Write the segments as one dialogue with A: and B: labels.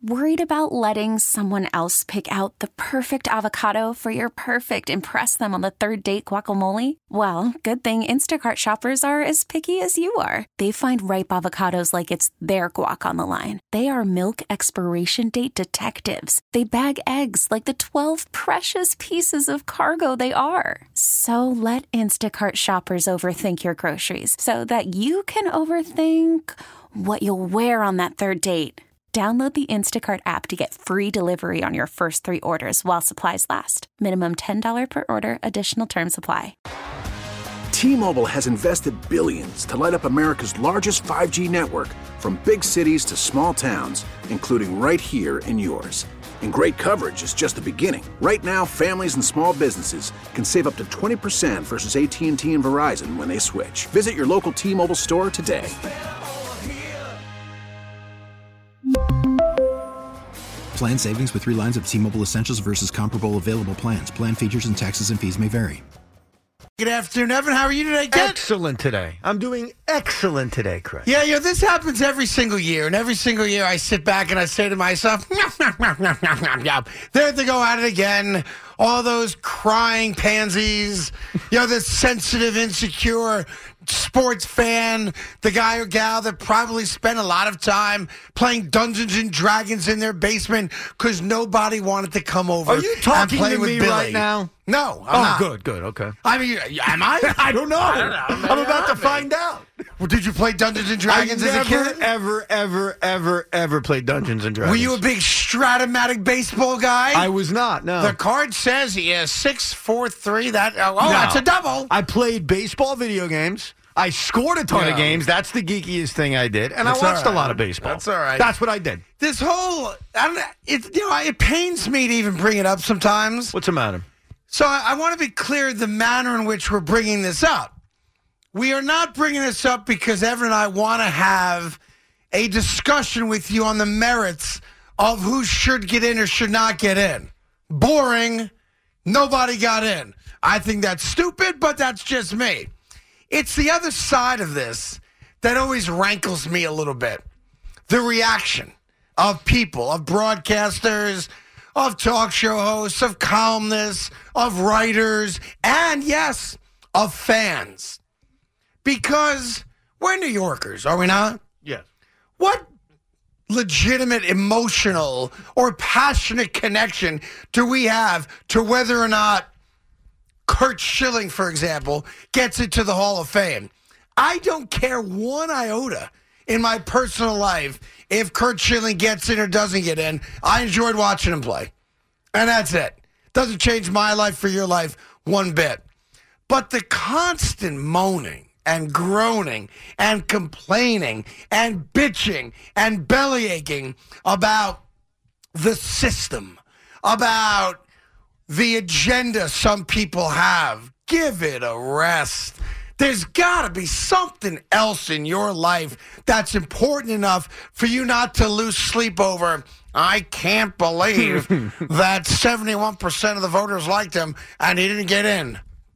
A: Worried about letting someone else pick out the perfect avocado for your perfect impress them on the third date guacamole? Well, good thing Instacart shoppers are as picky as you are. They find ripe avocados like it's their guac on the line. They are milk expiration date detectives. They bag eggs like the 12 precious pieces of cargo they are. So let Instacart shoppers overthink your groceries so that you can overthink what you'll wear on that third date. Download the Instacart app to get free delivery on your first 3 orders while supplies last. Minimum $10 per order. Additional terms apply.
B: T-Mobile has invested billions to light up America's largest 5G network, from big cities to small towns, including right here in yours. And great coverage is just the beginning. Right now, families and small businesses can save up to 20% versus AT&T and Verizon when they switch. Visit your local T-Mobile store today.
C: Plan savings with 3 lines of T-Mobile Essentials versus comparable available plans. Plan features and taxes and fees may vary.
D: Good afternoon, Evan. How are you today, Ken?
E: Excellent today. I'm doing excellent today, Chris.
D: Yeah, this happens every single year. And every single year I sit back and I say to myself, there they go at it again. All those crying pansies, this sensitive, insecure sports fan, the guy or gal that probably spent a lot of time playing Dungeons and Dragons in their basement because nobody wanted to come over.
E: Are you talking
D: and play
E: to
D: with
E: me
D: Billy.
E: right now?
D: No, I'm not.
E: Good, okay.
D: I mean, am I?
E: I don't know. I'm about to find out.
D: Well, did you play Dungeons and Dragons as a kid?
E: ever played Dungeons and Dragons.
D: Were you a big Stratomatic baseball guy?
E: I was not, no.
D: The card says he is 6'4", that's a double.
E: I played baseball video games. I scored a ton of games. That's the geekiest thing I did. And
D: That's
E: I watched
D: all
E: a lot of baseball.
D: That's all right.
E: That's what I did.
D: This whole, it pains me to even bring it up sometimes.
E: What's the matter?
D: So I want to be clear the manner in which we're bringing this up. We are not bringing this up because Evan and I want to have a discussion with you on the merits of who should get in or should not get in. Boring. Nobody got in. I think that's stupid, but that's just me. It's the other side of this that always rankles me a little bit. The reaction of people, of broadcasters, of talk show hosts, of columnists, of writers, and yes, of fans. Because we're New Yorkers, are we not?
E: Yes.
D: What legitimate emotional or passionate connection do we have to whether or not Curt Schilling, for example, gets into the Hall of Fame? I don't care one iota in my personal life if Curt Schilling gets in or doesn't get in. I enjoyed watching him play. And that's it. Doesn't change my life for your life one bit. But the constant moaning and groaning and complaining and bitching and bellyaching about the system, about the agenda some people have, give it a rest. There's got to be something else in your life that's important enough for you not to lose sleep over. I can't believe that 71% of the voters liked him and he didn't get in.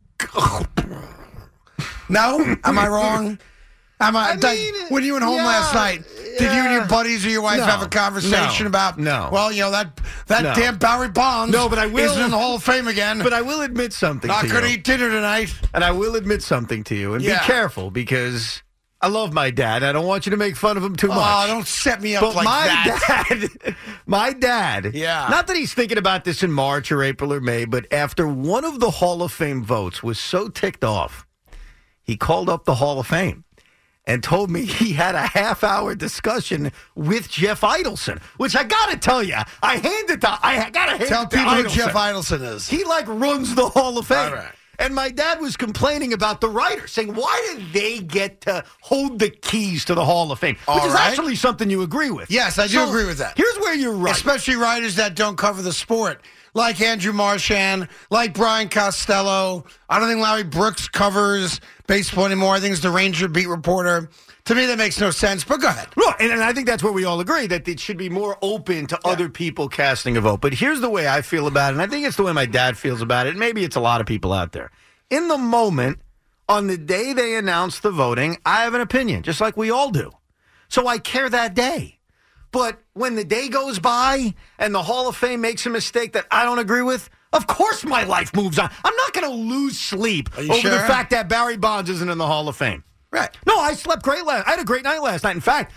D: No? Am I wrong? When you went home last night, did you and your buddies or your wife have a conversation about, that damn Barry Bonds isn't in the Hall of Fame again.
E: But I will admit something to you.
D: Not going to eat dinner tonight.
E: And I will admit something to you. And be careful, because I love my dad. I don't want you to make fun of him too much.
D: Oh, don't set me up that.
E: My dad, not that he's thinking about this in March or April or May, but after one of the Hall of Fame votes was so ticked off, he called up the Hall of Fame and told me he had a half-hour discussion with Jeff Idelson, which I got to tell you, I got to hand
D: Tell
E: it to
D: people who
E: Idelson.
D: Jeff Idelson is.
E: He, runs the Hall of Fame.
D: All right.
E: And my dad was complaining about the writers, saying, why did they get to hold the keys to the Hall of Fame? Which is actually something you agree with.
D: Yes, I do agree with that.
E: Here's where you're right.
D: Especially writers that don't cover the sport, like Andrew Marchand, like Brian Costello. I don't think Larry Brooks covers baseball anymore. I think it's the Ranger beat reporter. To me, that makes no sense, but go ahead.
E: Right, and I think that's where we all agree, that it should be more open to other people casting a vote. But here's the way I feel about it, and I think it's the way my dad feels about it, and maybe it's a lot of people out there. In the moment, on the day they announce the voting, I have an opinion, just like we all do. So I care that day. But when the day goes by and the Hall of Fame makes a mistake that I don't agree with, of course my life moves on. I'm not going to lose sleep over the fact that Barry Bonds isn't in the Hall of Fame.
D: Right.
E: No, I slept great I had a great night last night. In fact,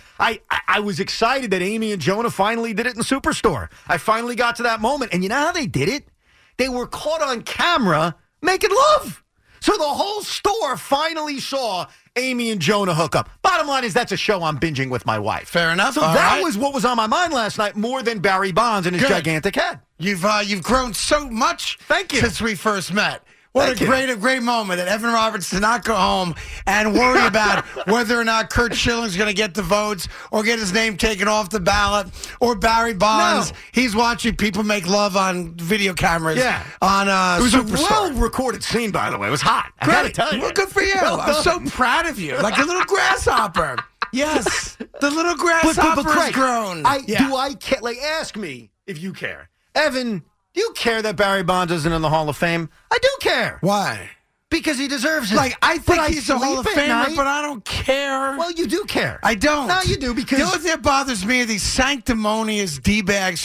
E: I was excited that Amy and Jonah finally did it in Superstore. I finally got to that moment. And you know how they did it? They were caught on camera making love. So the whole store finally saw Amy and Jonah hook up. Bottom line is that's a show I'm binging with my wife.
D: Fair enough.
E: So that was what was on my mind last night more than Barry Bonds and his gigantic head.
D: You've grown so much since we first met. What a great moment that Evan Roberts did not go home and worry about whether or not Curt Schilling's going to get the votes or get his name taken off the ballot or Barry Bonds. No. He's watching people make love on video cameras on Superstore. It was
E: a well-recorded scene, by the way. It was hot. I got to tell you.
D: Well, good for you. I'm so proud of you. Like a little grasshopper. Yes. The little grasshopper has grown.
E: Do I care? Like, ask me if you care. Evan, do you care that Barry Bonds isn't in the Hall of Fame? I do care.
D: Why?
E: Because he deserves it.
D: Like, I think he's a Hall of Famer, but I don't care.
E: Well, you do care.
D: I don't.
E: No, you do, because...
D: The only thing that bothers me are these sanctimonious D-bags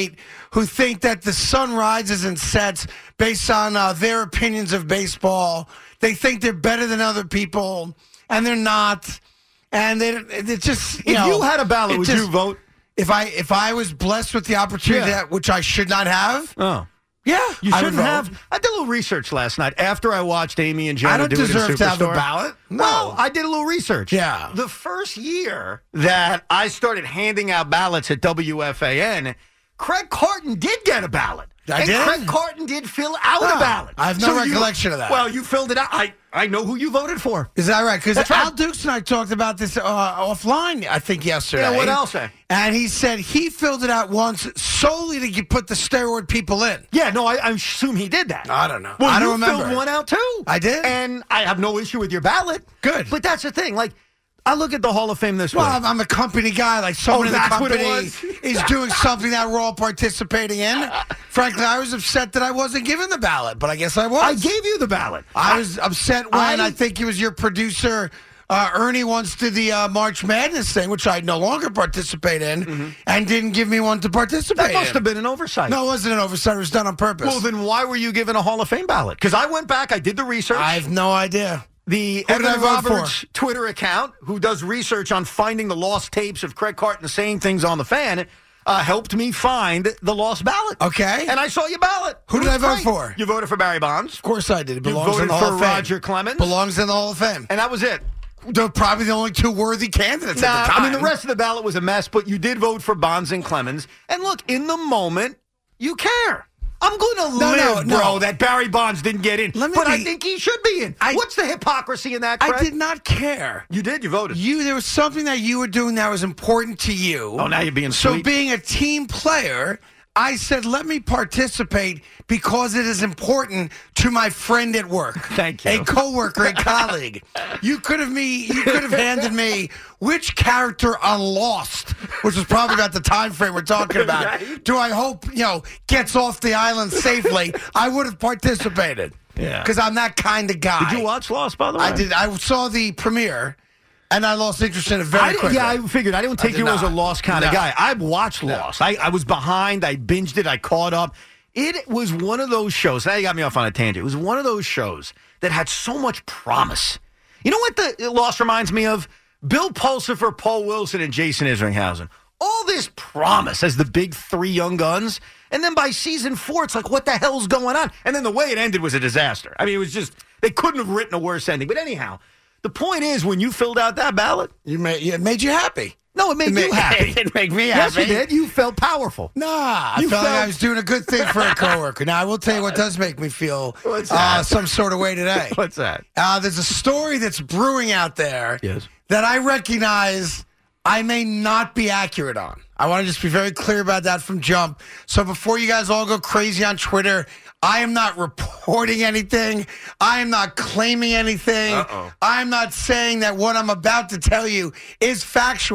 D: who think that the sun rises and sets based on their opinions of baseball. They think they're better than other people, and they're not. And they're just,
E: If you had a ballot, would you vote?
D: If I was blessed with the opportunity, which I should not have, you
E: shouldn't have. I did a little research last night after I watched Amy and Jonah do it in Superstore.
D: I don't deserve to have a ballot. No.
E: Well, I did a little research.
D: Yeah.
E: The first year that I started handing out ballots at WFAN, Craig Carton did get a ballot. Craig Carton did fill out a ballot.
D: I have no recollection of that.
E: Well, you filled it out. I know who you voted for.
D: Is that right? Because Al Dukes and I talked about this offline, I think, yesterday.
E: Yeah, what else?
D: And he said he filled it out once solely to put the steroid people in.
E: Yeah, no, I assume he did that.
D: I don't know.
E: Well,
D: I don't remember.
E: You filled one out, too.
D: I did?
E: And I have no issue with your ballot.
D: Good.
E: But that's the thing. Like, I look at the Hall of Fame this way.
D: Well, I'm a company guy. Like, someone in the company is doing something that we're all participating in. Frankly, I was upset that I wasn't given the ballot, but I guess I was.
E: I gave you the ballot.
D: I was upset when I think it was your producer, Ernie, once did the March Madness thing, which I no longer participate in, and didn't give me one to participate in.
E: That must have been an oversight.
D: No, it wasn't an oversight. It was done on purpose.
E: Well, then why were you given a Hall of Fame ballot? Because I went back, I did the research.
D: I have no idea.
E: The Evan Roberts Twitter account, who does research on finding the lost tapes of Craig Carton saying things on the fan, helped me find the lost ballot.
D: Okay.
E: And I saw your ballot.
D: Who did I vote for?
E: You voted for Barry Bonds.
D: Of course I did. It belongs
E: you voted
D: in the Hall
E: for
D: of Fame.
E: Roger Clemens.
D: Belongs in the Hall of Fame.
E: And that was it.
D: They're probably the only two worthy candidates at the time.
E: I mean, the rest of the ballot was a mess, but you did vote for Bonds and Clemens. And look, in the moment, you care. I'm going to live, bro, that Barry Bonds didn't get in. I think he should be in. What's the hypocrisy in that, Craig?
D: I did not care.
E: You did? You voted.
D: There was something that you were doing that was important to you.
E: Oh, now you're being sweet.
D: So being a team player, I said, let me participate because it is important to my friend at work.
E: Thank you.
D: A coworker, a colleague. You could have handed me which character on Lost, which was probably about the time frame we're talking about, right? Do I hope, gets off the island safely? I would have participated.
E: Yeah.
D: Because I'm that kind of guy.
E: Did you watch Lost, by the way?
D: I did. I saw the premiere. And I lost interest in it very quickly.
E: Yeah, I figured. I didn't think you was a Lost kind of guy. I watched Lost. I was behind. I binged it. I caught up. It was one of those shows. Now you got me off on a tangent. It was one of those shows that had so much promise. You know what the Lost reminds me of? Bill Pulsifer, Paul Wilson, and Jason Isringhausen. All this promise as the big three young guns. And then by season 4, it's like, what the hell's going on? And then the way it ended was a disaster. I mean, it was just, they couldn't have written a worse ending. But anyhow, the point is, when you filled out that ballot,
D: it made you happy.
E: No, it made you happy.
D: It didn't make me happy.
E: Yes, you did. You felt powerful.
D: Nah, I felt like I was doing a good thing for a coworker. Now, I will tell you what does make me feel some sort of way today.
E: What's that?
D: There's a story that's brewing out there that I recognize I may not be accurate on. I want to just be very clear about that from jump. So before you guys all go crazy on Twitter, I am not reporting anything. I am not claiming anything. I am not saying that what I'm about to tell you is factual.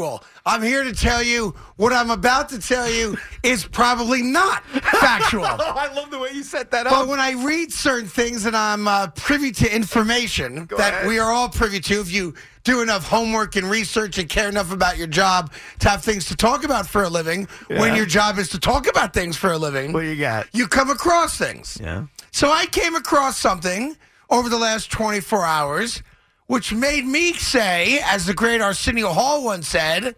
D: I'm here to tell you what I'm about to tell you is probably not factual.
E: I love the way you set that up.
D: But when I read certain things and I'm privy to information we are all privy to, if you do enough homework and research and care enough about your job to have things to talk about for a living, when your job is to talk about things for a living,
E: what you got?
D: You come across things.
E: Yeah.
D: So I came across something over the last 24 hours, which made me say, as the great Arsenio Hall once said,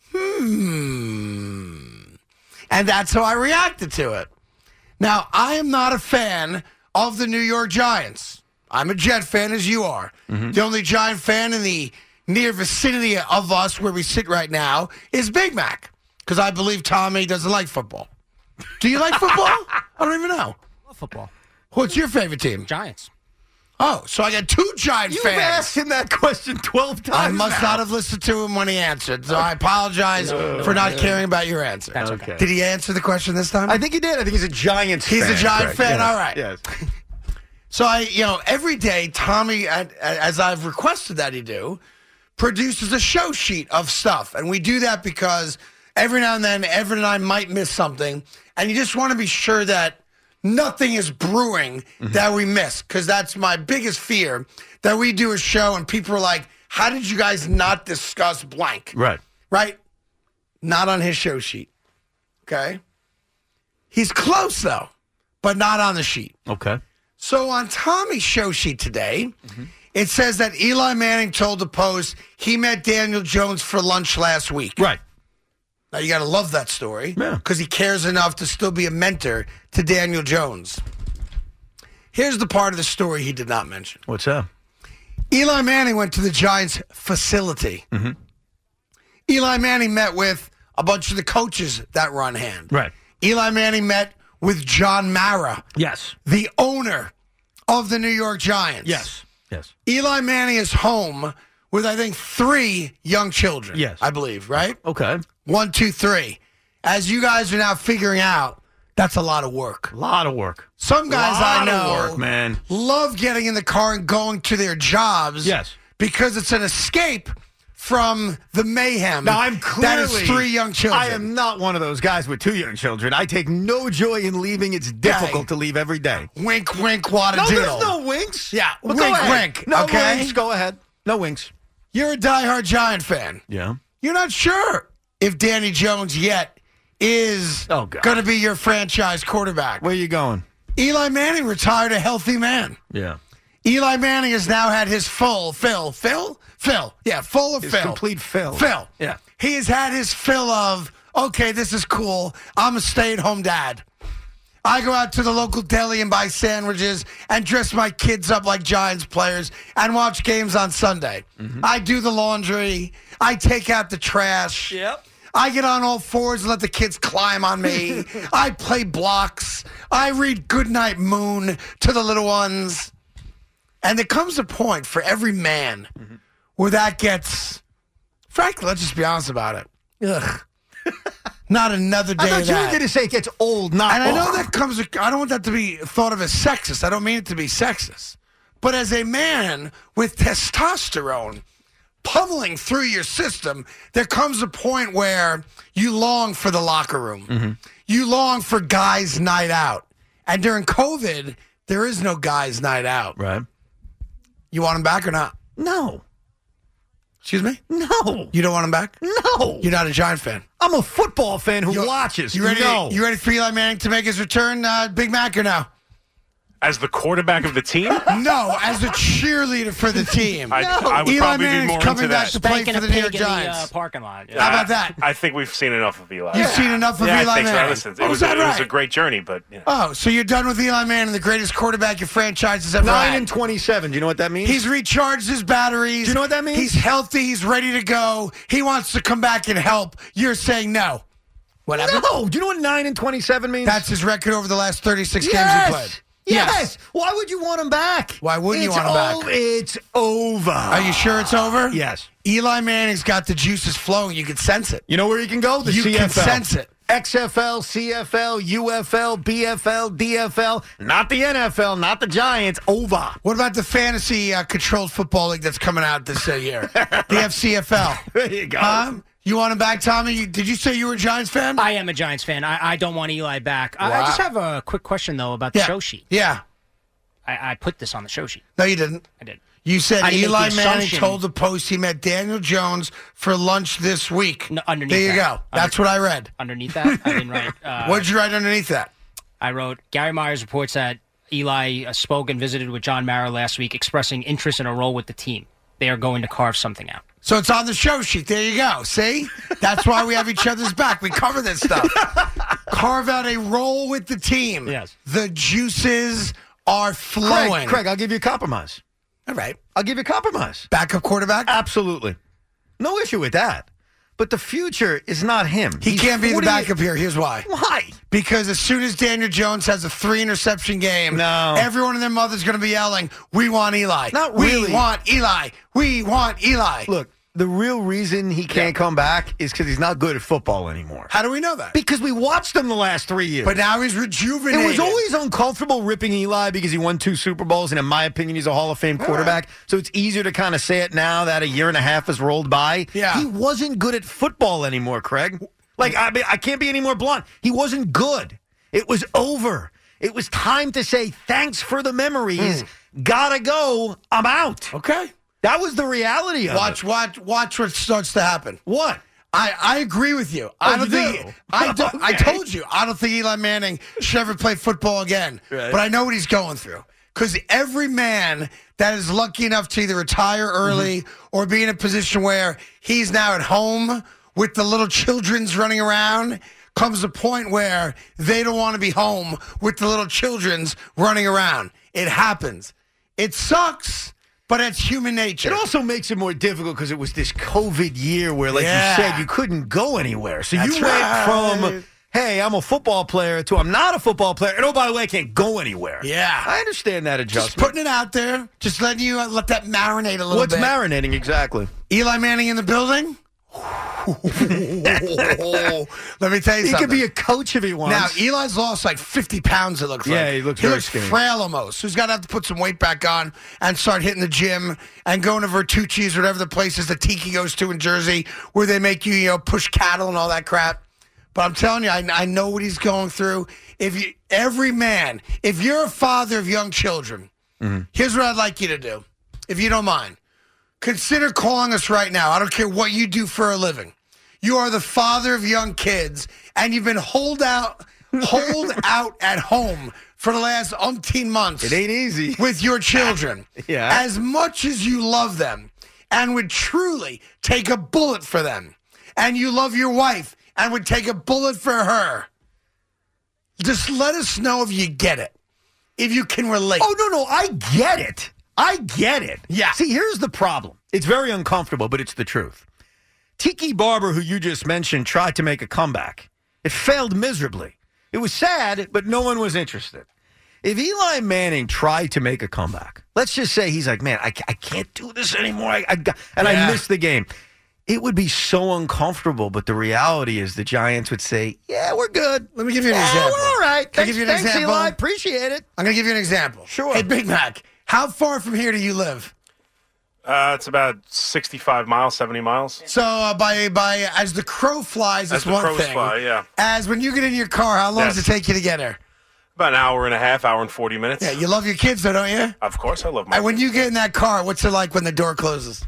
D: And that's how I reacted to it. Now, I am not a fan of the New York Giants. I'm a Jet fan, as you are. Mm-hmm. The only Giant fan in the near vicinity of us where we sit right now is Big Mac, because I believe Tommy doesn't like football. Do you like football? I don't even know.
F: I love football.
D: What's your favorite team?
F: Giants.
D: Oh, so I got two Giant fans.
E: You've asked him that question 12 times
D: I must not have listened to him when he answered, so I apologize for not caring about your answer.
F: That's okay.
D: Did he answer the question this time?
E: I think he did. I think he's a Giants fan.
D: He's a Giant fan?
E: Yes.
D: All right.
E: Yes.
D: So every day, Tommy, as I've requested that he do, produces a show sheet of stuff. And we do that because every now and then, Everett and I might miss something. And you just want to be sure that nothing is brewing that we miss, because that's my biggest fear, that we do a show and people are like, how did you guys not discuss blank?
E: Right.
D: Right? Not on his show sheet. Okay? He's close, though, but not on the sheet.
E: Okay.
D: So on Tommy's show sheet today, it says that Eli Manning told the Post he met Daniel Jones for lunch last week.
E: Right.
D: Now, you got to love that story,
E: Yeah.
D: because he cares enough to still be a mentor to Daniel Jones. Here's the part of the story he did not mention.
E: What's that?
D: Eli Manning went to the Giants facility. Mm-hmm. Eli Manning met with a bunch of the coaches that run hand.
E: Right.
D: Eli Manning met with John Mara,
E: Yes.
D: the owner of the New York Giants.
E: Yes. Yes.
D: Eli Manning is home with, I think, 3 young children.
E: Yes.
D: I believe, right?
E: Okay.
D: 1, 2, 3. As you guys are now figuring out, that's a lot of work.
E: A lot of work.
D: Some guys I know
E: of work, man.
D: love getting in the car and going to their jobs.
E: Yes.
D: Because it's an escape from the mayhem.
E: Now, I'm clearly...
D: That is 3 young children.
E: I am not one of those guys with 2 young children. I take no joy in leaving. It's difficult to leave every day.
D: Wink, wink, wada
E: No,
D: doodle.
E: there's no winks.
D: Yeah,
E: Well,
D: wink,
E: go ahead.
D: wink.
E: No
D: okay?
E: winks. Go ahead. No winks.
D: You're a diehard Giant fan.
E: Yeah.
D: You're not sure if Danny Jones yet is going to be your franchise quarterback.
E: Where you going?
D: Eli Manning retired a healthy man.
E: Yeah.
D: Eli Manning has now had his full fill. Yeah, full of
E: His
D: fill.
E: complete fill.
D: Fill.
E: Yeah.
D: He has had his fill of, okay, this is cool. I'm a stay-at-home dad. I go out to the local deli and buy sandwiches and dress my kids up like Giants players and watch games on Sunday. Mm-hmm. I do the laundry. I take out the trash.
F: Yep.
D: I get on all fours and let the kids climb on me. I play blocks. I read Goodnight Moon to the little ones. And there comes a point for every man where that gets, frankly, let's just be honest about it. Ugh. Not another day
E: I thought
D: of
E: you
D: that.
E: were going to say it gets old, not
D: And I know
E: old.
D: that comes, I don't want that to be thought of as sexist. I don't mean it to be sexist. But as a man with testosterone pummeling through your system, there comes a point where you long for the locker room. Mm-hmm. You long for guys' night out. And during COVID, there is no guys' night out.
E: Right.
D: You want him back or not?
E: No.
D: Excuse me?
E: No.
D: You don't want him back?
E: No.
D: You're not a Giant fan.
E: I'm a football fan who watches.
D: You ready?
E: No.
D: You ready for Eli Manning to make his return, Big Mac, or no?
G: As the quarterback of the team?
D: No, as a cheerleader for the team.
G: I would
D: Eli
G: probably
D: Manning's
G: be more
D: coming
G: into
D: back
G: that.
D: to play
F: Spanking
D: for
F: a
D: the New York
F: pig in
D: Giants.
F: the parking lot.
D: How about that?
G: I think we've seen enough of Eli.
D: You've seen enough of Eli
G: I think so.
D: Manning.
G: Listen,
D: Oh,
G: it
D: is that
G: was a
D: right?
G: great journey, but
D: Oh, so you're done with Eli Manning, the greatest quarterback your franchise has ever
E: 9
D: had.
E: and 27. Do you know what that means?
D: He's recharged his batteries.
E: Do you know what that means?
D: He's healthy. He's ready to go. He wants to come back and help. You're saying no. Whatever.
E: No. Do you know what 9 and 27 means?
D: That's his record over the last 36 games he played.
E: Yes. Why would you want him back?
D: Why wouldn't you want him back?
E: It's over.
D: Are you sure it's over?
E: Yes.
D: Eli Manning's got the juices flowing. You can sense it.
E: You know where you can go? The
D: You
E: CFL.
D: can sense it.
E: XFL, CFL, UFL, BFL, DFL. Not the NFL, not the Giants. Over.
D: What about the fantasy controlled football league that's coming out this year? The FCFL.
E: There you go.
D: You want him back, Tommy? Did you say you were a Giants fan?
F: I am a Giants fan. I don't want Eli back.
D: Wow.
F: I just have a quick question, though, about the show sheet.
D: Yeah.
F: I put this on the show sheet.
D: No, you didn't.
F: I did.
D: You said
F: I didn't
D: Eli
F: make the
D: Manning
F: assumption.
D: told the Post he met Daniel Jones for lunch this week.
F: No, underneath
D: there you
F: that.
D: go. That's what I read.
F: Underneath that, I didn't write.
D: What did you write underneath that?
F: I wrote, Gary Myers reports that Eli spoke and visited with John Mara last week, expressing interest in a role with the team. They are going to carve something out.
D: So it's on the show sheet. There you go. See? That's why we have each other's back. We cover this stuff. Carve out a role with the team.
F: Yes.
D: The juices are flowing.
E: Craig, I'll give you a compromise.
D: All right.
E: I'll give you a compromise.
D: Backup quarterback?
E: Absolutely. No issue with that. But the future is not him.
D: He
E: He's
D: can't be the
E: 40
D: backup here. Here's why.
E: Why?
D: Because as soon as Daniel Jones has a 3-interception game, everyone and their mother's going to be yelling, "We want Eli.
E: Not really.
D: We want Eli. We want Eli."
E: Look, the real reason he can't come back is because he's not good at football anymore.
D: How do we know that?
E: Because we watched him the last 3 years.
D: But now he's rejuvenated.
E: It was always uncomfortable ripping Eli because he won 2 Super Bowls, and in my opinion, he's a Hall of Fame quarterback. Right. So it's easier to kind of say it now that a year and a half has rolled by.
D: Yeah.
E: He wasn't good at football anymore, Craig. Like, I can't be any more blunt. He wasn't good. It was over. It was time to say, thanks for the memories. Gotta go. I'm out.
D: Okay.
E: That was the reality of it.
D: Watch what starts to happen.
E: What?
D: I agree with you. I told you. I don't think Eli Manning should ever play football again. Right. But I know what he's going through. Because every man that is lucky enough to either retire early or be in a position where he's now at home with the little children's running around comes a point where they don't want to be home with the little children's running around. It happens. It sucks. But it's human nature.
E: It also makes it more difficult because it was this COVID year where, like you said, you couldn't go anywhere. So you went from, hey, I'm a football player to I'm not a football player. And, oh, by the way, I can't go anywhere.
D: Yeah.
E: I understand that adjustment.
D: Just putting it out there. Just letting you let that marinate a little bit.
E: What's marinating exactly?
D: Eli Manning in the building? Let me tell you something.
E: He could be a coach if he wants.
D: Now, Eli's lost like 50 pounds, it looks like.
E: Yeah, he looks very
D: skinny. He looks frail almost. So he's got to have to put some weight back on and start hitting the gym and going to Vertucci's, whatever the place is that Tiki goes to in Jersey, where they make you, push cattle and all that crap. But I'm telling you, I know what he's going through. If you're a father of young children, here's what I'd like you to do, if you don't mind. Consider calling us right now. I don't care what you do for a living. You are the father of young kids, and you've been hold out at home for the last umpteen months.
E: It ain't easy.
D: With your children.
E: Yeah.
D: As much as you love them and would truly take a bullet for them, and you love your wife and would take a bullet for her, just let us know if you get it, if you can relate.
E: Oh, no, I get it. I get it.
D: Yeah.
E: See, here's the problem. It's very uncomfortable, but it's the truth. Tiki Barber, who you just mentioned, tried to make a comeback. It failed miserably. It was sad, but no one was interested. If Eli Manning tried to make a comeback, let's just say he's like, man, I can't do this anymore, I missed the game. It would be so uncomfortable, but the reality is the Giants would say, yeah, we're good.
D: Let me give you an example.
E: We're all right.
D: Can I give you an example?
E: Eli. Appreciate it.
D: I'm going to give you an example.
E: Sure.
D: Hey, Big Mac, how far from here do you live?
G: It's about 65 miles, 70 miles.
D: So by as the crow flies,
G: As
D: is
G: the
D: one
G: crows
D: thing.
G: fly, yeah.
D: As when you get in your car, how long does it take you to get there?
G: About an hour and a half, hour and 40 minutes.
D: Yeah, you love your kids, though, don't you?
G: Of course, I love my
D: And when
G: kids.
D: you get in that car, what's it like when the door closes?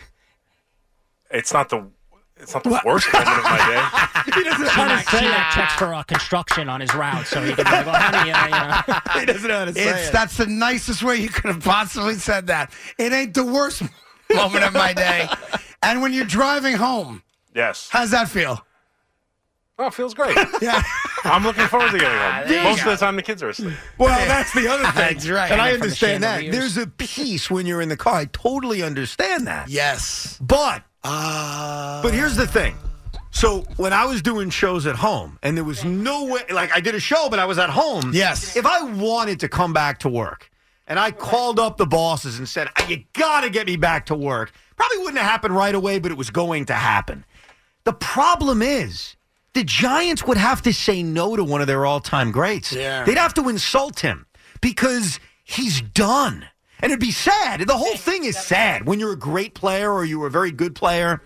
G: It's not the worst moment of my day.
E: He doesn't know how to say
F: T-Mac checks for construction on his route, so he can go, honey,
E: He doesn't know how to say it.
D: That's the nicest way you could have possibly said that. It ain't the worst moment of my day. And when you're driving home,
G: Yes.
D: how's that feel?
G: Oh, it feels great.
D: Yeah.
G: I'm looking forward to getting home.
D: There you
G: Most
D: go.
G: of the time, the kids are asleep.
E: Well, that's the other thing.
D: That's right.
E: And I
F: From the
E: understand that.
F: chandeliers.
E: There's a peace when you're in the car. I totally understand that.
D: Yes.
E: But here's the thing. So when I was doing shows at home, and there was no way, like I did a show, but I was at home.
D: Yes.
E: If I wanted to come back to work, and I called up the bosses and said, you got to get me back to work, probably wouldn't have happened right away, but it was going to happen. The problem is, the Giants would have to say no to one of their all-time greats.
D: Yeah.
E: They'd have to insult him because he's done. And it'd be sad. The whole thing is sad when you're a great player or you're a very good player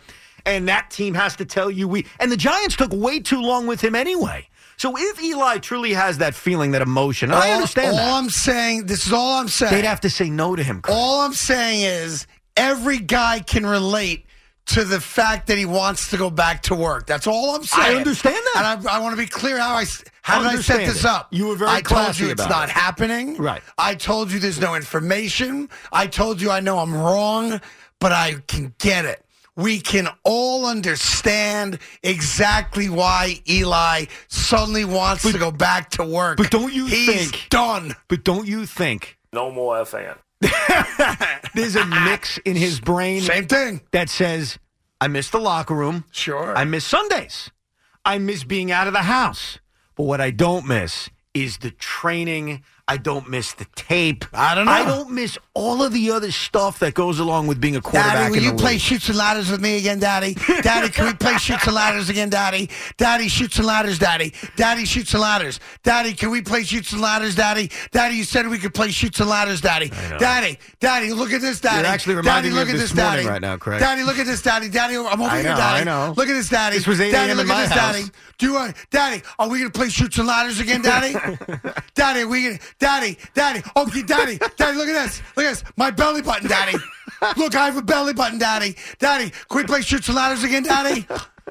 E: and that team has to tell you and the Giants took way too long with him anyway. So if Eli truly has that feeling, that emotion, I understand that.
D: This is all I'm saying.
E: They'd have to say no to him, Craig.
D: All I'm saying is every guy can relate to the fact that he wants to go back to work. That's all I'm saying.
E: I understand that.
D: And I want to be clear how did I set this up?
E: You were very
D: I told
E: classy
D: you it's
E: about
D: not
E: it.
D: happening.
E: Right.
D: I told you there's no information. I told you I know I'm wrong, but I can get it. We can all understand exactly why Eli suddenly wants to go back to work.
E: But don't you
D: He's
E: think...
D: done.
E: But don't you think...
G: No more fan.
E: There's a mix in his brain...
D: Same thing.
E: ...that says, I miss the locker room.
D: Sure.
E: I miss Sundays. I miss being out of the house. But what I don't miss is the training. I don't miss the tape.
D: I don't know.
E: I don't miss all of the other stuff that goes along with being a quarterback.
D: Daddy, will
E: in the
D: you play
E: league.
D: Shoots and Ladders with me again, Daddy? Daddy, can we play Shoots and Ladders again, Daddy? Daddy, Shoots and Ladders, Daddy. Daddy, Shoots and Ladders. Daddy, can we play Shoots and Ladders, Daddy? Daddy, you said we could play Shoots and Ladders, Daddy. Daddy, look at this, Daddy.
E: You're actually reminding
D: Daddy,
E: me of this
D: Daddy.
E: morning right now, Craig.
D: Daddy, look at this, Daddy. Daddy, I'm over
E: I
D: here,
E: know,
D: Daddy.
E: I know.
D: Look at this, Daddy.
E: This was 8
D: Daddy,
E: a.m.
D: look
E: in
D: at
E: my
D: this,
E: house.
D: Daddy. Daddy, are we going to play Shoots and Ladders again, Daddy? Daddy, are we going to... Daddy. Okay, Daddy, look at this. Look at this. My belly button, Daddy. Look, I have a belly button, Daddy. Daddy, can we play Shoots and Ladders again, Daddy?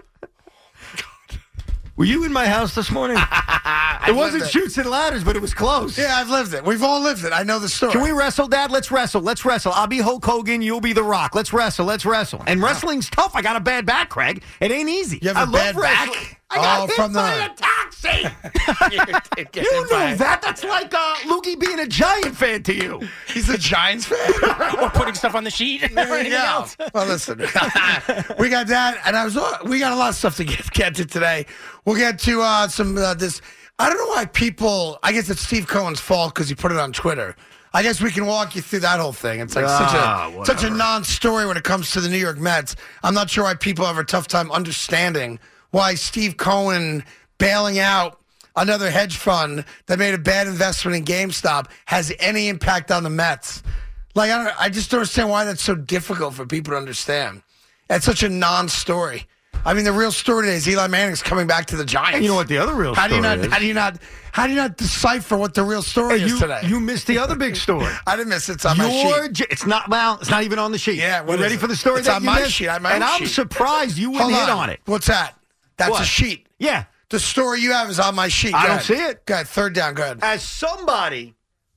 E: Were you in my house this morning? It wasn't Shoots and Ladders, but it was close.
D: Yeah, I've lived it. We've all lived it. I know the story.
E: Can we wrestle, Dad? Let's wrestle. I'll be Hulk Hogan. You'll be The Rock. Let's wrestle. And wrestling's tough. I got a bad back, Craig. It ain't easy.
D: You have a bad back?
E: I got hit
D: from
E: by a taxi. You know that. That's like Lukey being a Giant fan to you.
D: He's a Giants fan?
F: Or putting stuff on the sheet and everything else.
D: Well, listen. We got that, and we got a lot of stuff to get to today. We'll get to some this. I don't know why people. I guess it's Steve Cohen's fault because he put it on Twitter. I guess we can walk you through that whole thing. It's like such a non-story when it comes to the New York Mets. I'm not sure why people have a tough time understanding why Steve Cohen bailing out another hedge fund that made a bad investment in GameStop has any impact on the Mets. Like, I just don't understand why that's so difficult for people to understand. It's such a non-story. I mean, the real story today is Eli Manning's coming back to the Giants.
E: And you know what the other real story is?
D: How do you not decipher what the real story is today?
E: You missed the other big story.
D: I didn't miss it. It's on my sheet.
E: It's not even on the sheet.
D: Yeah,
E: we're ready for the story.
D: It's
E: that
D: on
E: you
D: my
E: missed?
D: sheet.
E: And I'm surprised you wouldn't hit on it.
D: What's that? That's
E: What?
D: a sheet.
E: Yeah.
D: The story you have is on my sheet.
E: I don't see it.
D: Go ahead. Third down. Go ahead.
E: As somebody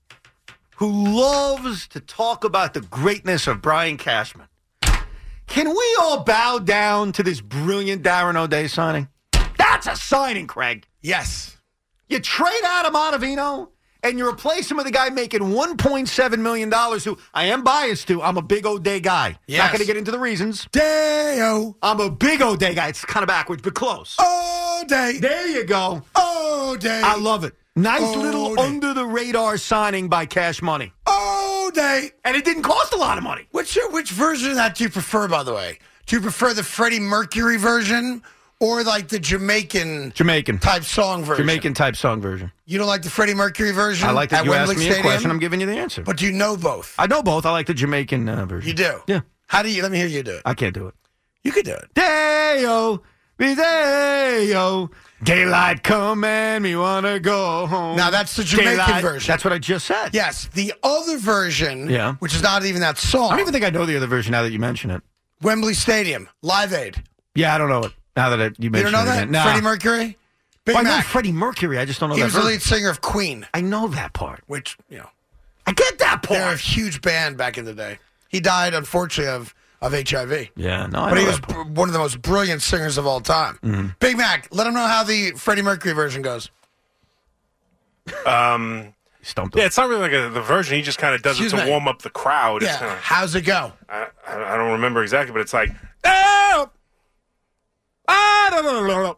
E: who loves to talk about the greatness of Brian Cashman, can we all bow down to this brilliant Darren O'Day signing? That's a signing, Craig.
D: Yes.
E: You trade Adam Ottavino, and you replace him with a guy making $1.7 million, who I am biased to. I'm a big O'Day guy.
D: Yes.
E: Not going to get into the reasons.
D: Day-o.
E: I'm a big O'Day guy. It's kind of backwards, but close.
D: O'Day.
E: There you go.
D: O'Day.
E: I love it. Nice
D: O'Day.
E: little under-the-radar signing by Cash Money.
D: O'Day.
E: And it didn't cost a lot of money.
D: Which version of that do you prefer, by the way? Do you prefer the Freddie Mercury version or like the Jamaican type song version?
E: Jamaican type song version.
D: You don't like the Freddie Mercury version?
E: I like that
D: at
E: you
D: Wembley
E: asked me
D: Stadium?
E: a question. I'm giving you the answer.
D: But do you know both?
E: I know both. I like the Jamaican version.
D: You do?
E: Yeah.
D: How do you? Let me hear you do it.
E: I can't do it.
D: You could do it.
E: Day-o, be day-o, daylight come and me want to go home.
D: Now, that's the Jamaican version.
E: That's what I just said.
D: Yes. The other version,
E: Yeah.
D: which is not even that song.
E: I don't even think I know the other version now that you mention it.
D: Wembley Stadium, Live Aid.
E: Yeah, I don't know it now that you
D: You
E: mention
D: don't know
E: it
D: that?
E: again. Nah.
D: Freddie Mercury? Big
E: Well, I know
D: Mac.
E: Freddie Mercury. I just don't know
D: He
E: that
D: was the
E: version.
D: lead singer of Queen,
E: I know that part.
D: which,
E: I get that part.
D: they're a huge band back in the day. He died, unfortunately, of HIV.
E: Yeah, no, I
D: But
E: know
D: he was
E: that part.
D: one of the most brilliant singers of all time.
E: Mm-hmm.
D: Big Mac, let him know how the Freddie Mercury version goes.
E: Stumped him.
G: Yeah, it's not really like the version. He just kind of does
D: Excuse
G: it to
D: me.
G: warm up the crowd. It's
D: Yeah,
G: kinda,
D: how's it go?
G: I don't remember exactly, but it's like, oh, I don't know.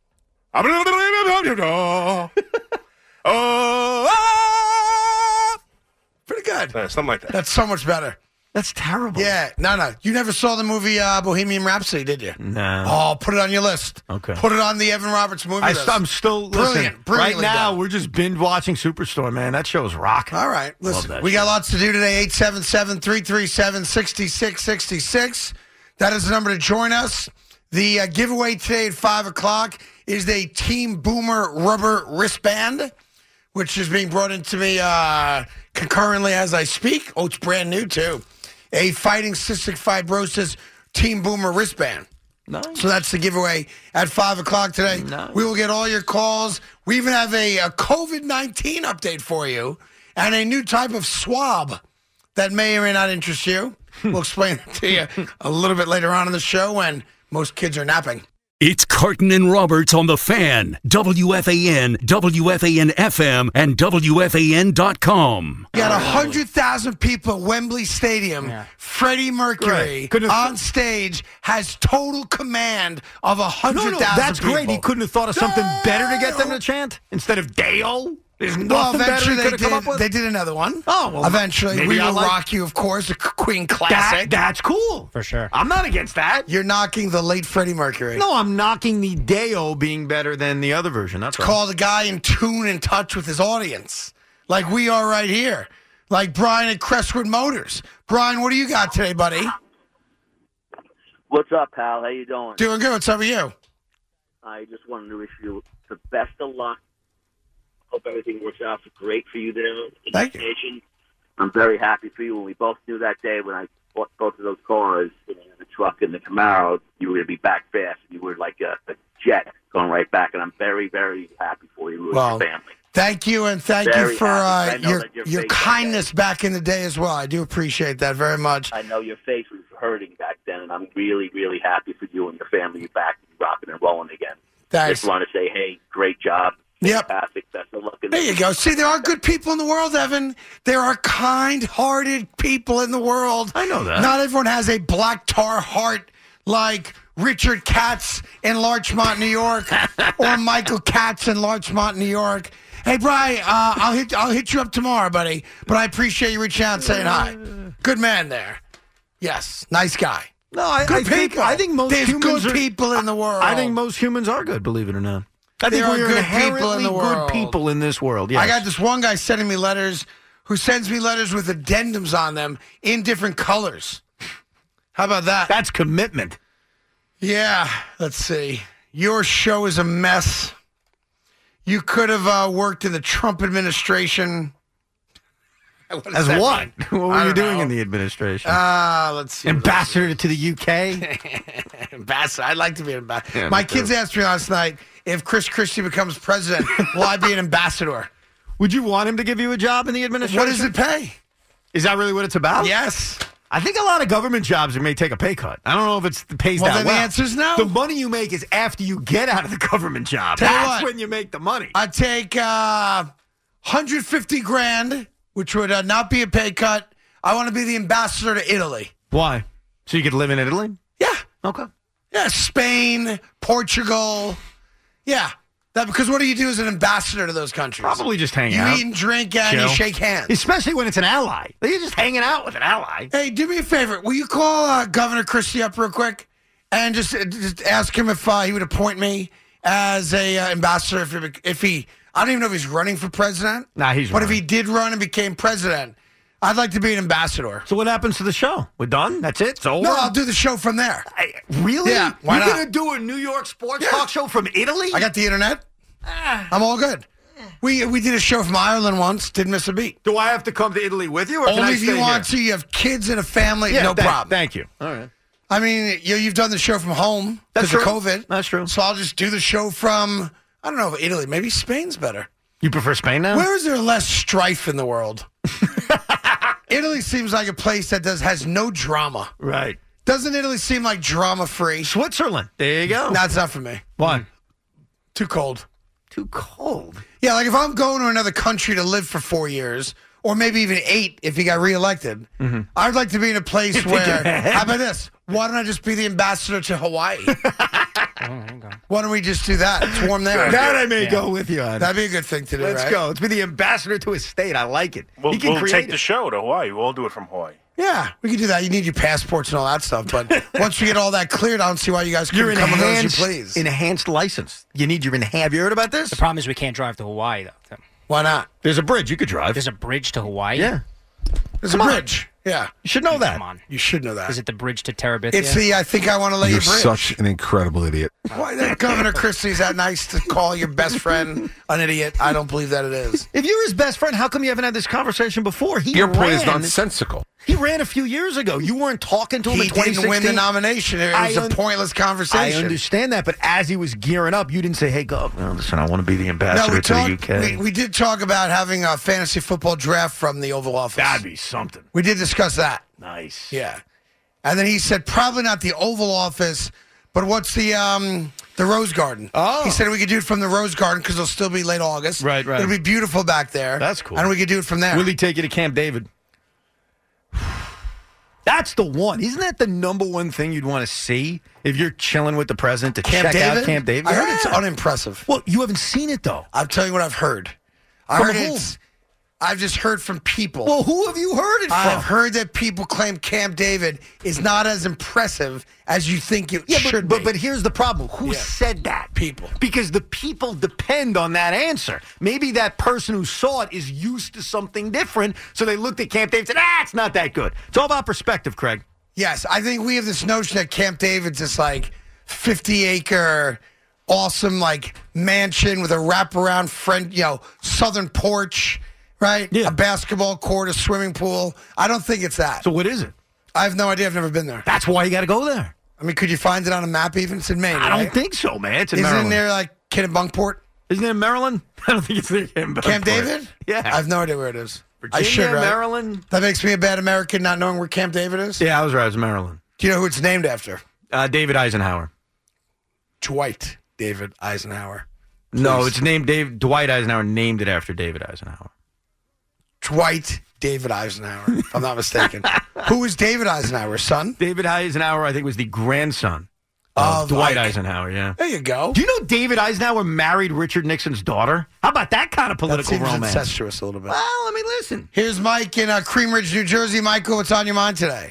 D: Pretty good.
G: Something like that.
D: That's so much better.
E: That's terrible.
D: Yeah, no. You never saw the movie Bohemian Rhapsody, did you?
E: No.
D: Oh, put it on your list.
E: Okay.
D: Put it on the Evan Roberts movie list.
E: I'm still
D: Brilliant,
E: listen,
D: brilliantly
E: right now,
D: done.
E: we're just binge watching Superstore, man. That show's rock.
D: All right, listen.
E: that
D: We got
E: shit.
D: lots to do today. 877-337-6666. That is the number to join us. The giveaway today at 5 o'clock is the Team Boomer rubber wristband, which is being brought into me concurrently as I speak. Oh, it's brand new, too. A Fighting Cystic Fibrosis Team Boomer wristband.
E: Nice.
D: So that's the giveaway at 5 o'clock today.
E: Nice.
D: We will get all your calls. We even have a COVID-19 update for you and a new type of swab that may or may not interest you. We'll explain it to you a little bit later on in the show when most kids are napping.
H: It's Carton and Roberts on The Fan, WFAN, WFAN-FM, and WFAN.com.
D: You got 100,000 people at Wembley Stadium.
F: Yeah.
D: Freddie Mercury on stage has total command of 100,000 people.
E: That's great. He couldn't have thought of something better to get them to chant instead of Dale. There's nothing better he could have come up with.
D: They did another one.
E: Oh, well,
D: eventually. We Will Rock You, of course, a Queen classic.
E: That's cool.
F: For sure.
E: I'm not against that.
D: You're knocking the late Freddie Mercury.
E: No, I'm knocking the Deo being better than the other version. That's
D: all. Called a guy in tune, in touch with his audience, like we are right here, like Brian at Crestwood Motors. Brian, what do you got today, buddy?
I: What's up, pal? How you doing?
D: Doing good. What's up with you?
I: I just wanted to wish you the best of luck. Hope everything works out great for you there.
D: Thank you.
I: I'm very happy for you. When we both knew that day when I bought both of those cars, the truck and the Camaro, you were going to be back fast. You were like a jet going right back, and I'm very, very happy for you and your family.
D: Thank you, and thank you for your kindness back in the day as well. I do appreciate that very much.
I: I know your face was hurting back then, and I'm really, really happy for you and your family. You're back rocking and rolling again.
D: Thanks.
I: Just want to say, hey, great job.
D: Yep.
I: Fantastic. Best of luck.
D: There you go. See, there are good people in the world, Evan. There are kind-hearted people in the world.
E: I know that.
D: Not everyone has a black tar heart like Richard Katz in Larchmont, New York, or Michael Katz in Larchmont, New York. Hey, Brian, I'll hit you up tomorrow, buddy. But I appreciate you reaching out and saying hi. Good man there. Yes, nice guy.
E: No, I think most
D: There's
E: humans
D: good people in the world.
E: I think most humans are good, believe it or not. I think
D: there are
E: we're
D: good people in the world.
E: Good people in this world. Yes.
D: I got this one guy sending me letters who sends me letters with addendums on them in different colors. How about that?
E: That's commitment.
D: Yeah. Let's see. Your show is a mess. You could have worked in the Trump administration.
E: As what? What were you doing in the administration?
D: Let's see.
E: Ambassador to the UK?
D: Ambassador. I'd like to be an ambassador. Yeah, my kids asked me last night, if Chris Christie becomes president, will I be an ambassador?
E: Would you want him to give you a job in the administration?
D: What does it pay?
E: Is that really what it's about?
D: Yes.
E: I think a lot of government jobs may take a pay cut. I don't know if it pays that well.
D: The answer's no.
E: The money you make is after you get out of the government job. That's when you make the money.
D: I'd take $150,000, which would not be a pay cut. I want to be the ambassador to Italy.
E: Why? So you could live in Italy?
D: Yeah.
E: Okay.
D: Yeah, Spain, Portugal. Yeah. Because what do you do as an ambassador to those countries?
E: Probably just hang out.
D: You eat and drink and you shake hands.
E: Especially when it's an ally. You're just hanging out with an ally.
D: Hey, do me a favor. Will you call Governor Christie up real quick and just ask him if he would appoint me as a ambassador if he I don't even know if he's running for president.
E: Nah, he's
D: But
E: running.
D: if he did run and became president, I'd like to be an ambassador.
E: So what happens to the show? We're done? That's it? It's over?
D: No, I'll do the show from there.
E: Really?
D: Yeah, why
E: You're
D: not?
E: going to do a New York sports talk show from Italy?
D: I got the internet. I'm all good. We did a show from Ireland once. Didn't miss a beat.
E: Do I have to come to Italy with you? Or can
D: Only
E: I
D: if you
E: stay
D: want
E: here?
D: to. You have kids and a family. No problem.
E: Thank you. All right.
D: I mean, you've done the show from home because of COVID.
E: That's true.
D: So I'll just do the show from, I don't know, Italy. Maybe Spain's better.
E: You prefer Spain now?
D: Where is there less strife in the world? Italy seems like a place that has no drama.
E: Right.
D: Doesn't Italy seem like drama-free?
E: Switzerland. There you go.
D: No, it's not for me.
E: Why?
D: Too cold.
E: Too cold?
D: Yeah, like if I'm going to another country to live for 4 years, or maybe even 8 if he got reelected, I'd like to be in a place where, how about this? Why don't I just be the ambassador to Hawaii? Why don't we just do that? It's warm there.
E: That I may go with you on.
D: That'd be a good thing to do,
E: Let's
D: right?
E: go. Let's be the ambassador to his state. I like it.
G: We'll
E: create
G: take the show to Hawaii. We'll all do it from Hawaii.
D: Yeah, we can do that. You need your passports and all that stuff. But once we get all that cleared, I don't see why you guys couldn't come and go as you please.
E: Enhanced license. You need your Have you heard about this?
F: The problem is we can't drive to Hawaii, though.
D: Why not?
E: There's a bridge. You could drive.
F: There's a bridge to Hawaii?
E: Yeah.
D: There's a bridge. Yeah.
E: You should know that.
F: Come on.
D: You should know that.
F: Is it the bridge to Terabithia?
D: It's the I think I want to let
J: You're
D: you bridge.
J: such an incredible idiot.
D: Why that Governor Christie's that nice to call your best friend an idiot? I don't believe that it is.
E: If you're his best friend, how come you haven't had this conversation before?
J: Your point is nonsensical.
E: He ran a few years ago. You weren't talking to him
D: He
E: in 2016.
D: didn't win the nomination. It was a pointless conversation.
E: I understand that, but as he was gearing up, you didn't say, hey, Gov, listen, I want to be the ambassador to the UK.
D: We did talk about having a fantasy football draft from the Oval Office.
E: That'd be something.
D: We did discuss that.
E: Nice.
D: Yeah. And then he said probably not the Oval Office, but what's the Rose Garden?
E: Oh.
D: He said we could do it from the Rose Garden because it'll still be late August.
E: Right.
D: It'll be beautiful back there.
E: That's cool.
D: And we could do it from there.
E: Will he take you to Camp David? That's the one. Isn't that the number one thing you'd want to see if you're chilling with the president to check out Camp David?
D: I heard it's unimpressive.
E: Well, you haven't seen it, though.
D: I'll tell you what I've heard. I've just heard from people.
E: Well, who have you heard it from?
D: I've heard that people claim Camp David is not as impressive as you think it should be.
E: But here's the problem. Who said that?
D: People.
E: Because the people depend on that answer. Maybe that person who saw it is used to something different, so they looked at Camp David and said, it's not that good. It's all about perspective, Craig.
D: Yes, I think we have this notion that Camp David's this 50-acre awesome mansion with a wraparound southern porch. Right?
E: Yeah.
D: A basketball court, a swimming pool. I don't think it's that.
E: So what is it?
D: I have no idea. I've never been there.
E: That's why you got to go there.
D: I mean, could you find it on a map even? It's in Maine,
E: I don't think so, man. It's in
D: Isn't
E: Maryland.
D: it near Kennebunkport?
E: Isn't it in Maryland? I don't think it's near Kennebunkport.
D: Camp David?
E: Yeah.
D: I have no idea where it is.
E: Virginia,
D: I should, right?
E: Maryland.
D: That makes me a bad American not knowing where Camp David is?
E: Yeah, I was right. It was Maryland.
D: Do you know who it's named after?
E: David Eisenhower.
D: Dwight David Eisenhower.
E: No, it's named Dwight Eisenhower named it after David Eisenhower.
D: Dwight David Eisenhower, if I'm not mistaken. Who is David Eisenhower's son?
E: David Eisenhower, I think, was the grandson of Dwight Eisenhower, yeah.
D: There you go.
E: Do you know David Eisenhower married Richard Nixon's daughter? How about that kind of political
D: that seems
E: romance?
D: Incestuous a little bit.
E: Well, I mean, listen.
D: Here's Mike in Cream Ridge, New Jersey. Michael, what's on your mind today?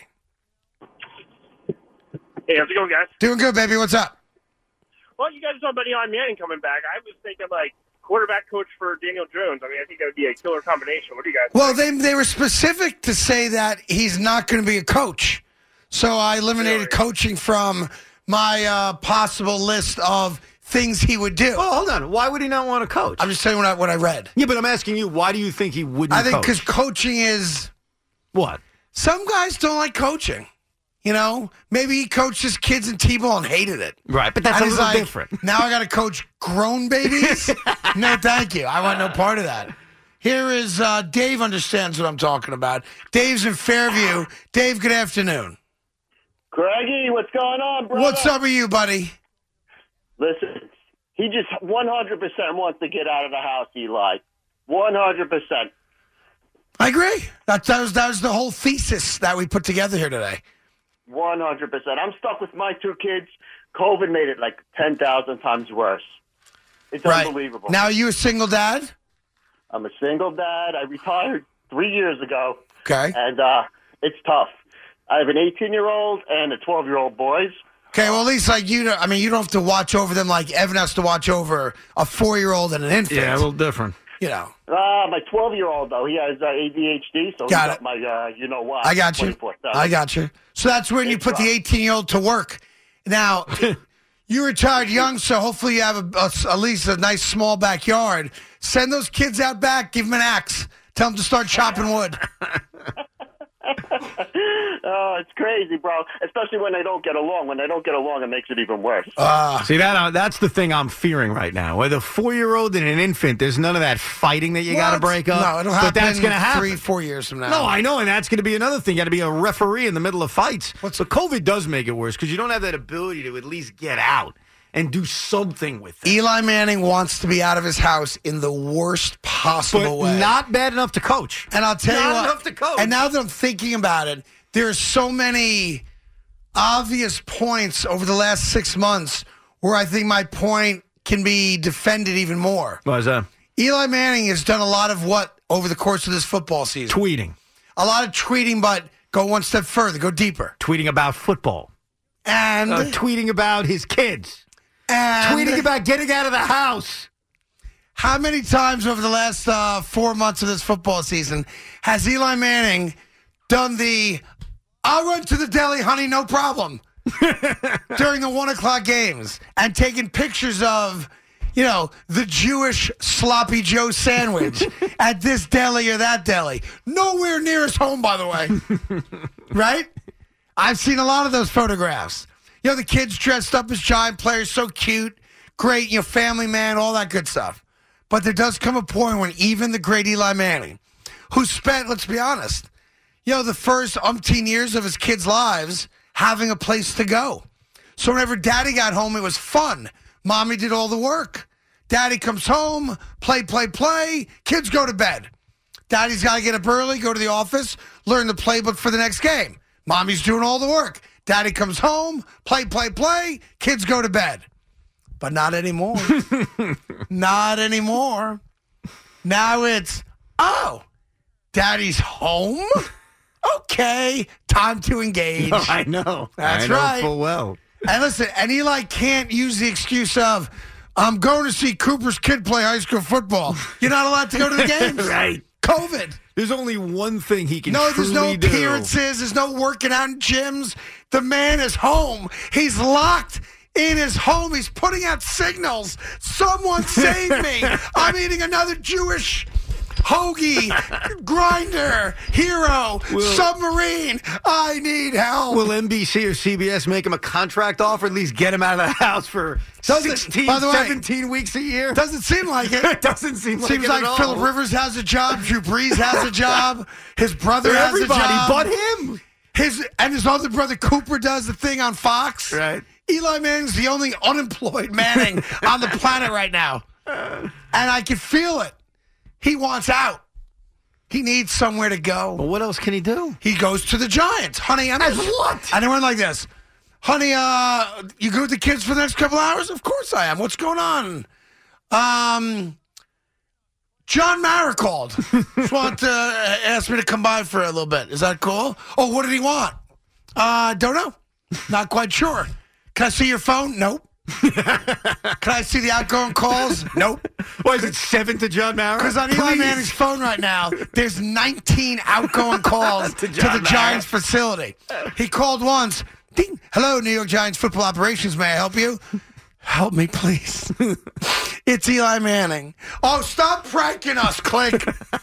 K: Hey, how's it going, guys?
D: Doing good, baby. What's up?
K: Well, you guys are talking about Eli Manning coming back. I was thinking, quarterback coach for Daniel Jones. I mean, I think that would be a killer combination. What do you guys think?
D: They were specific to say that he's not going to be a coach. So I eliminated coaching from my possible list of things he would do.
E: Well, hold on. Why would he not want to coach?
D: I'm just telling you what I read.
E: Yeah, but I'm asking you, why do you think he wouldn't coach?
D: I think because coaching is...
E: What?
D: Some guys don't like coaching. You know, maybe he coached his kids in T-ball and hated it.
E: Right, but that's a little different.
D: Now I got to coach grown babies? No, thank you. I want no part of that. Here is Dave understands what I'm talking about. Dave's in Fairview. Dave, good afternoon.
L: Craigie, what's going on, brother?
D: What's up with you, buddy?
L: Listen, he just 100% wants to get out of the house, Eli. 100%.
D: I agree. That was the whole thesis that we put together here today.
L: 100%. I'm stuck with my two kids. COVID made it 10,000 times worse. It's unbelievable.
D: Now, are you a single dad?
L: I'm a single dad. I retired 3 years ago.
D: Okay.
L: And it's tough. I have an 18-year-old and a 12-year-old boys.
D: Okay, well, at least you don't have to watch over them like Evan has to watch over a 4-year-old and an infant.
E: Yeah, a little different.
D: You know.
L: My 12-year-old, though, he has ADHD, so he's got my, what.
D: I got you.
L: 24/7.
D: I got you. So that's when you put the 18-year-old to work. Now, you retired young, so hopefully you have at least a nice small backyard. Send those kids out back. Give them an axe. Tell them to start chopping wood.
L: Oh, it's crazy, bro. Especially when they don't get along. When they don't get along, it makes it even worse.
E: See, that's the thing I'm fearing right now. With a 4-year-old and an infant, there's none of that fighting that you got to break up.
D: No, it'll happen.
E: But that's going to happen
D: 3-4 years from now.
E: No, I know, and that's going to be another thing. You got to be a referee in the middle of fights. But COVID does make it worse because you don't have that ability to at least get out and do something with it.
D: Eli Manning wants to be out of his house in the worst possible way.
E: Not bad enough to coach.
D: And I'll tell you what.
E: Not enough to coach.
D: And now that I'm thinking about it, there are so many obvious points over the last 6 months where I think my point can be defended even more.
E: Why is that?
D: Eli Manning has done a lot of what over the course of this football season?
E: Tweeting.
D: A lot of tweeting, but go one step further, go deeper.
E: Tweeting about football.
D: And
E: tweeting about his kids.
D: And
E: tweeting about getting out of the house.
D: How many times over the last 4 months of this football season has Eli Manning done the I'll run to the deli, honey, no problem, during the 1 o'clock games, and taking pictures of, the Jewish sloppy Joe sandwich at this deli or that deli. Nowhere near his home, by the way. Right? I've seen a lot of those photographs. The kids dressed up as Giant players, so cute, great, family man, all that good stuff. But there does come a point when even the great Eli Manning, who spent, let's be honest, the first umpteen years of his kids' lives having a place to go. So whenever Daddy got home, it was fun. Mommy did all the work. Daddy comes home, play. Kids go to bed. Daddy's got to get up early, go to the office, learn the playbook for the next game. Mommy's doing all the work. Daddy comes home, play. Kids go to bed. But not anymore. Not anymore. Now it's, Daddy's home? Okay, time to engage.
E: No, I know.
D: That's
E: I know
D: right.
E: full well.
D: And listen, and Eli can't use the excuse of, I'm going to see Cooper's kid play high school football. You're not allowed to go to the games.
E: Right.
D: COVID.
E: There's only one thing he can
D: there's no
E: do.
D: appearances. There's no working out in gyms. The man is home. He's locked in his home. He's putting out signals. Someone save me. I'm eating another Jewish hoagie, grinder, hero, submarine. I need help.
E: Will NBC or CBS make him a contract offer, at least get him out of the house for 16,
D: by the way,
E: 17 weeks a year?
D: Doesn't seem like it.
E: It doesn't seem like it
D: Seems like
E: at all.
D: Phillip Rivers has a job. Drew Brees has a job. His brother has a job.
E: but him.
D: His other brother Cooper does the thing on Fox.
E: Right.
D: Eli Manning's the only unemployed Manning on the planet right now. And I can feel it. He wants out. He needs somewhere to go.
E: Well, what else can he do?
D: He goes to the Giants. Honey,
E: As what?
D: And it went like this. Honey, you good with the kids for the next couple hours? Of course I am. What's going on? John Mara called. Just want to ask me to come by for a little bit. Is that cool? Oh, what did he want? Don't know. Not quite sure. Can I see your phone? Nope. Can I see the outgoing calls? Nope.
E: Why is it 7 to John Mara?
D: Because on Eli Manning's phone right now, there's 19 outgoing calls to the Giants facility. He called once. Ding. Hello, New York Giants football operations. May I help you? Help me, please. It's Eli Manning. Oh, stop pranking us. Click.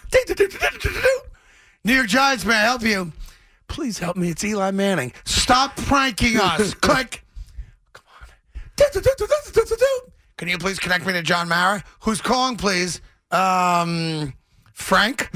D: New York Giants, may I help you? Please help me. It's Eli Manning. Stop pranking us. Click. Can you please connect me to John Mara? Who's calling, please? Frank?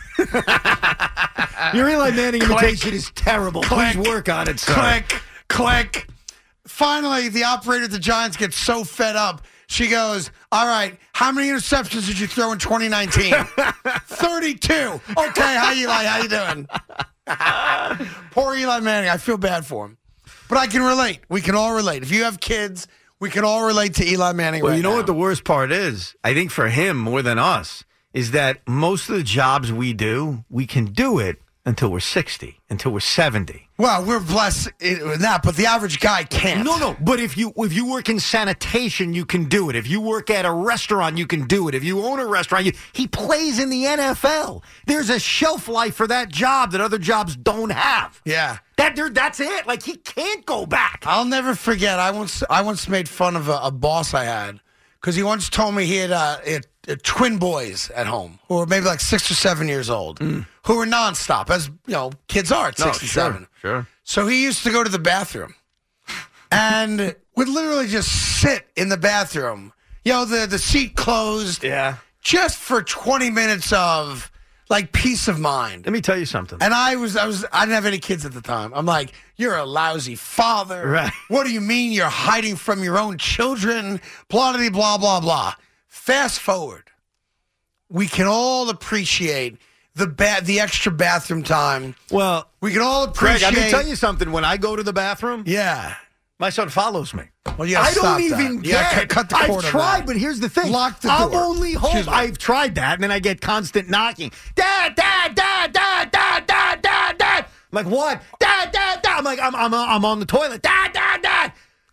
E: Your Eli Manning imitation is terrible. Please work on it, sir.
D: Click. Finally, the operator at the Giants gets so fed up. She goes, all right, how many interceptions did you throw in 2019? 32. Okay, hi, Eli. How you doing? Poor Eli Manning. I feel bad for him. But I can relate. We can all relate. If you have kids, we can all relate to Eli Manning
E: Well,
D: right
E: you know
D: now.
E: what the worst part is? I think for him, more than us, is that most of the jobs we do, we can do it until we're 60, until we're 70.
D: Well, we're blessed in that, but the average guy can't.
E: No. But if you work in sanitation, you can do it. If you work at a restaurant, you can do it. If you own a restaurant, he plays in the NFL. There's a shelf life for that job that other jobs don't have.
D: Yeah.
E: That's it. Like, he can't go back.
D: I'll never forget. I once made fun of a boss I had because he once told me he had twin boys at home who were maybe like 6 or 7 years old who were nonstop, as kids are at 6 and 7.
E: Sure.
D: So he used to go to the bathroom and would literally just sit in the bathroom. The seat closed.
E: Yeah.
D: Just for 20 minutes of like peace of mind.
E: Let me tell you something.
D: And I didn't have any kids at the time. I'm like, you're a lousy father.
E: Right.
D: What do you mean you're hiding from your own children? Blah, blah, blah, blah, blah. Fast forward. We can all appreciate the extra bathroom time.
E: Well,
D: we can all appreciate.
E: Greg, I can tell you something. When I go to the bathroom,
D: yeah,
E: my son follows me.
D: Well, you gotta stop that.
E: Even
D: You gotta
E: get.
D: cut the cord
E: I've
D: on
E: tried,
D: that.
E: but here's the thing.
D: Lock the
E: I'm
D: door.
E: only home.
D: Excuse me.
E: I've tried that, and then I get constant knocking. Dad, dad, dad, dad, dad, dad, dad, dad. I'm like, what? Dad, dad, dad. I'm like, I'm on the toilet. Dad, dad, dad.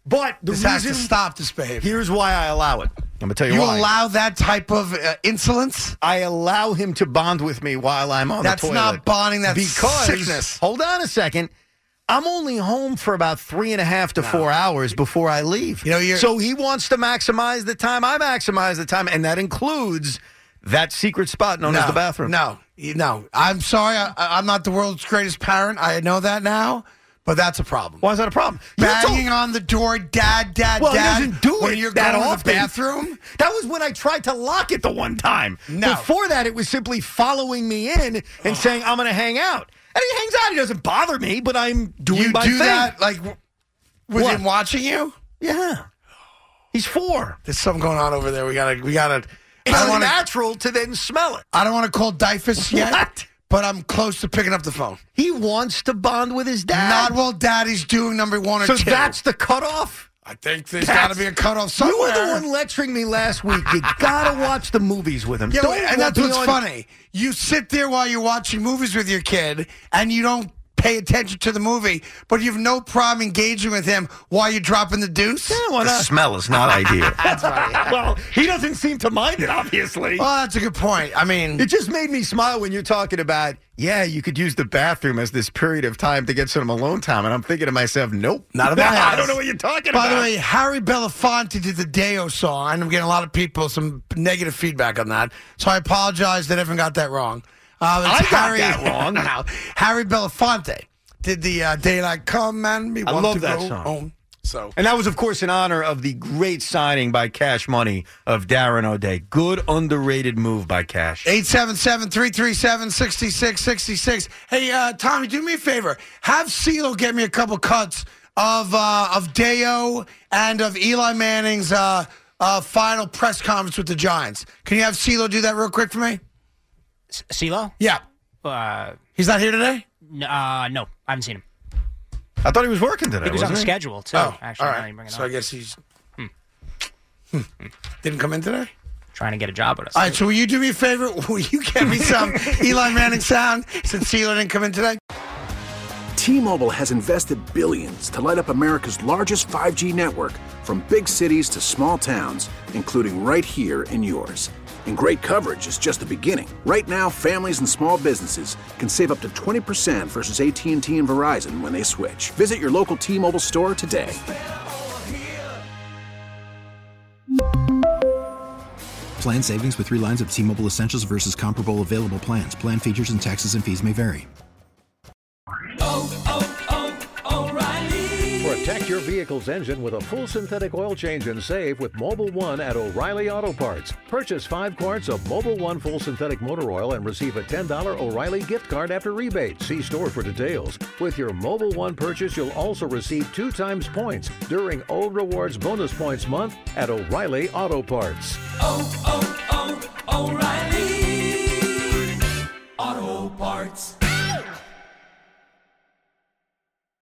E: But
D: this has to stop this behavior.
E: Here's why I allow it. I'm going to tell you why.
D: You allow that type of insolence?
E: I allow him to bond with me while I'm on the toilet.
D: That's not bonding, that's sickness.
E: Hold on a second. I'm only home for about 3.5 to 4 hours before I leave. So he wants to maximize the time. I maximize the time, and that includes that secret spot known as the bathroom.
D: No. I'm sorry. I'm not the world's greatest parent. I know that now. But that's a problem.
E: Why is that a problem?
D: Banging on the door, dad,
E: well, he doesn't do
D: when
E: it
D: you're
E: that
D: going
E: often.
D: to the bathroom?
E: That was when I tried to lock it the one time.
D: No.
E: Before that, it was simply following me in and saying, I'm going to hang out. And he hangs out. He doesn't bother me, but I'm doing my thing. You do that,
D: like, with him watching you?
E: Yeah. He's 4.
D: There's something going on over there. We gotta.
E: It's natural to then smell it.
D: I don't want to call Dyfus yet.
E: What?
D: But I'm close to picking up the phone.
E: He wants to bond with his dad.
D: Not while daddy's doing number 1 or 2.
E: So that's the cutoff?
D: I think there's got to be a cutoff somewhere.
E: You were the one lecturing me last week. You got to watch the movies with him.
D: Yeah, and that's what's funny. You sit there while you're watching movies with your kid, and you don't pay attention to the movie, but you have no problem engaging with him while you're dropping the deuce?
E: Yeah, why not? The smell is not ideal.
D: That's right. Yeah.
E: Well, he doesn't seem to mind it, obviously.
D: Well, that's a good point. I mean,
E: it just made me smile when you're talking about, you could use the bathroom as this period of time to get some alone time. And I'm thinking to myself, nope.
D: Not in my house.
E: I don't know what you're talking
D: about.
E: By the
D: way, Harry Belafonte did the Deo song, and I'm getting a lot of people, some negative feedback on that. So I apologize that everyone got that wrong.
E: I got that wrong.
D: Harry Belafonte did the Daylight Come and Me Want to
E: that
D: Go
E: song.
D: Home. So.
E: And that was, of course, in honor of the great signing by Cash Money of Darren O'Day. Good, underrated move by Cash.
D: 877-337-6666. Hey, Tommy, do me a favor. Have CeeLo get me a couple cuts of Deo and of Eli Manning's final press conference with the Giants. Can you have CeeLo do that real quick for me?
F: CeeLo?
D: Yeah. He's not here today?
F: No, I haven't seen him.
E: I thought he was working today.
F: He was on the schedule, too. Actually,
D: all right. So I guess he's... Didn't come in today?
F: Trying to get a job with us.
D: All right, so will you do me a favor? Will you get me some Eli Manning sound since CeeLo didn't come in today?
B: T-Mobile has invested billions to light up America's largest 5G network, from big cities to small towns, including right here in yours. And great coverage is just the beginning. Right now, families and small businesses can save up to 20% versus AT&T and Verizon when they switch. Visit your local T-Mobile store today.
C: Plan savings with 3 lines of T-Mobile Essentials versus comparable available plans. Plan features and taxes and fees may vary.
M: Protect your vehicle's engine with a full synthetic oil change and save with Mobil 1 at O'Reilly Auto Parts. Purchase 5 quarts of Mobil 1 full synthetic motor oil and receive a $10 O'Reilly gift card after rebate. See store for details. With your Mobil 1 purchase, you'll also receive 2 times points during O Rewards Bonus Points Month at O'Reilly Auto Parts.
N: O'Reilly Auto Parts.